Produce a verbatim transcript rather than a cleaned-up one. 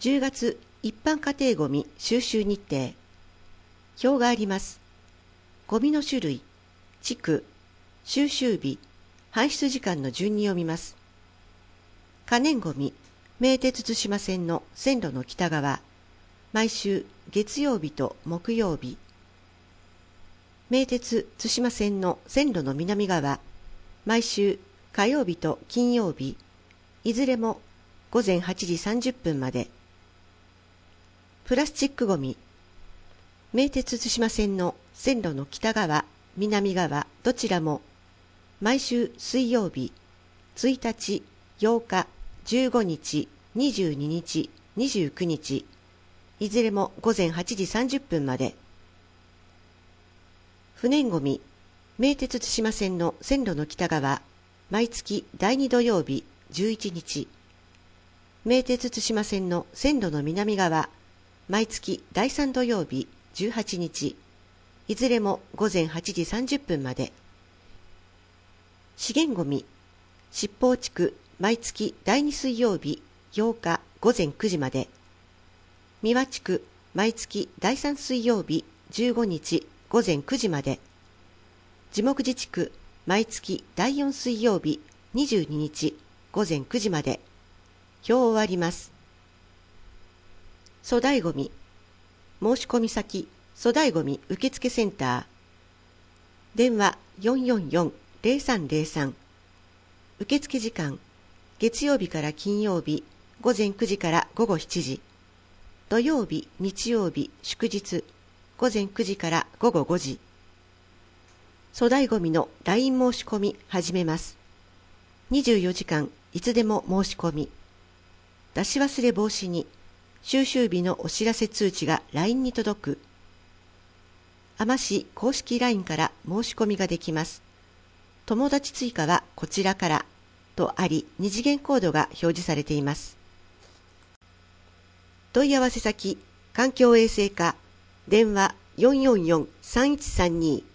じゅうがつ一般家庭ごみ収集日程。表があります。ゴミの種類、地区、収集日、搬出時間の順に読みます。可燃ゴミ、名鉄対馬線の線路の北側、毎週月曜日と木曜日。名鉄対馬線の線路の南側、毎週火曜日と金曜日、いずれもごぜんはちじさんじゅっぷんまで。プラスチックゴミ、名鉄対馬線の線路の北側、南側、どちらも、毎週水曜日、ついたち、ようか、じゅうごにち、にじゅうににち、にじゅうくにち、いずれもごぜんはちじさんじゅっぷんまで。不燃ゴミ、名鉄対馬線の線路の北側、毎月だいに土曜日、じゅういちにち。名鉄対馬線の線路の南側、毎月だいさん土曜日、じゅうはちにち。いずれもごぜんはちじさんじゅっぷんまで。資源ゴミ、七宝地区、毎月だいに水曜日、ようかごぜんくじまで。三輪地区、毎月だいさん水曜日、じゅうごにち、ごぜんくじまで。地木寺地区、毎月だいよん水曜日、にじゅうににち、ごぜんくじまで。表を終わります。粗大ゴミ、申し込み先、粗大ゴミ受付センター。電話 よんよんよん ゼロさんゼロさん。受付時間、月曜日から金曜日、ごぜんくじからごごしちじ。土曜日、日曜日、祝日、ごぜんくじからごごごじ。粗大ゴミの ライン 申し込み始めます。にじゅうよじかんいつでも申し込み。出し忘れ防止に、収集日のお知らせ通知が ライン に届く。海士市公式 ライン から申し込みができます。友達追加はこちらからとあり、二次元コードが表示されています。問い合わせ先、環境衛生課、電話 よんよんよん さんいちさんに